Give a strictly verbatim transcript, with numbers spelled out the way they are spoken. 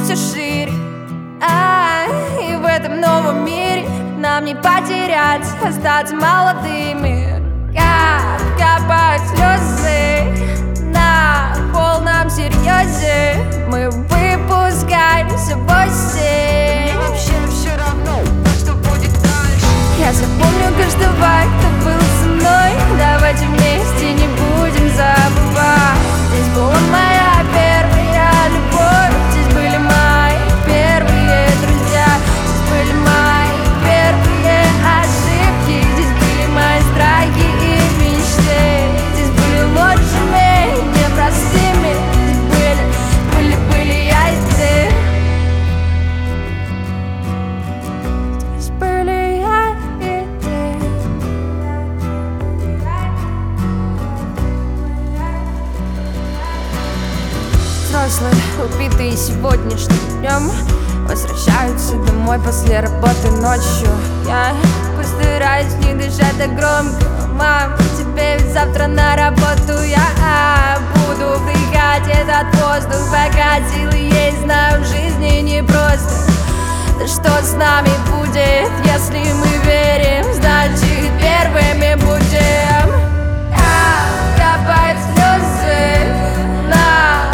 все шире, а, и в этом новом мире нам не потерять, остаться молодыми. Как капают слезы на полном серьезе, мы выпускаемся в осень. Вообще все равно, что будет дальше. Я запомню каждого, кто был со мной. Давайте вместе не будем забывать. Здесь была моя первая любовь, здесь были мои первые друзья, здесь были мои первые ошибки, здесь были мои страхи и мечты, здесь были лучшими, непростыми, здесь были, были, были я и ты. Здесь были я и ты. Взрослые, убитые сегодняшним днем, возвращаются домой после работы ночью. Я постараюсь не дышать так громко. Мам, тебе ведь завтра на работу. Я буду вдыхать этот воздух, пока силы есть. Знаю, в жизни непросто. Да что с нами будет, если мы верим? Значит, первыми будем. Капают слезы на